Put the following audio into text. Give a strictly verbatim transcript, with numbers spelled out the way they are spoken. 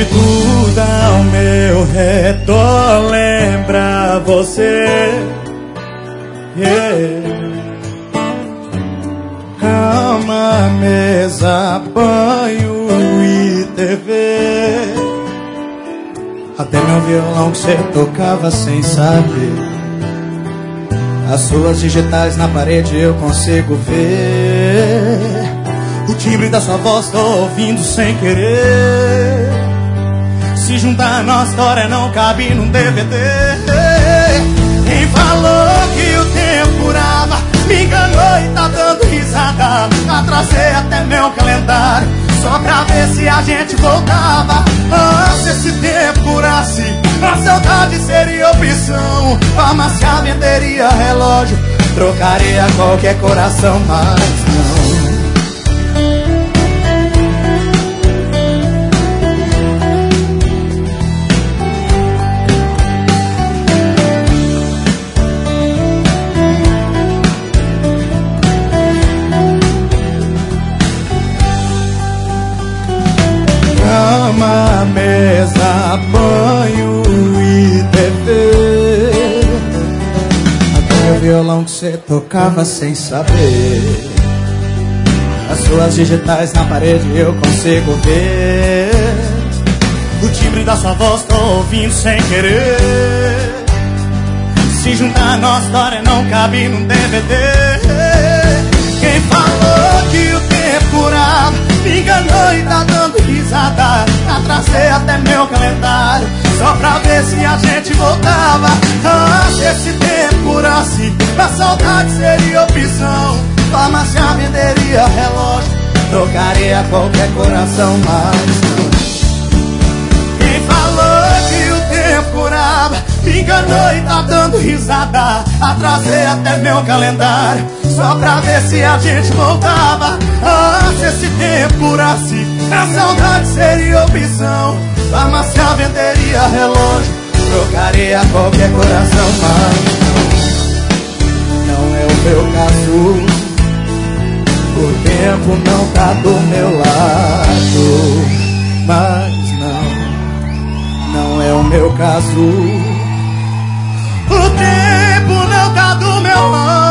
Se tudo ao meu redor lembra você, yeah. Cama, mesa, banho e T V. Até meu violão que você tocava sem saber. As suas digitais na parede eu consigo ver. O timbre da sua voz tô ouvindo sem querer. Se juntar a nossa história não cabe num D V D. Quem falou que o tempo curava me enganou e tá dando risada. Atrasei até meu calendário só pra ver se a gente voltava. Ah, se esse tempo curasse, a saudade seria opção. Farmácia venderia relógio, trocaria qualquer coração, mas não. Cama, mesa, banho e T V. Até o violão que você tocava sem saber. As suas digitais na parede eu consigo ver. O timbre da sua voz tô ouvindo sem querer. Se juntar a nossa história não cabe num D V D. Quem falou que o tempo curava me enganou e tá dando risada. Atrasei até meu calendário só pra ver se a gente voltava. Ah, se esse tempo curasse, a saudade seria opção. Farmácia venderia relógio, trocaria qualquer coração, mas não. Quem falou que o tempo curava me enganou e tá dando risada. Atrasei até meu calendário só pra ver se a gente voltava. Ah, se esse tempo curasse, a saudade seria opção. Farmácia venderia relógio, trocaria qualquer coração, mas não, não é o meu caso. O tempo não tá do meu lado, mas não, não é o meu caso. O tempo não tá do meu lado.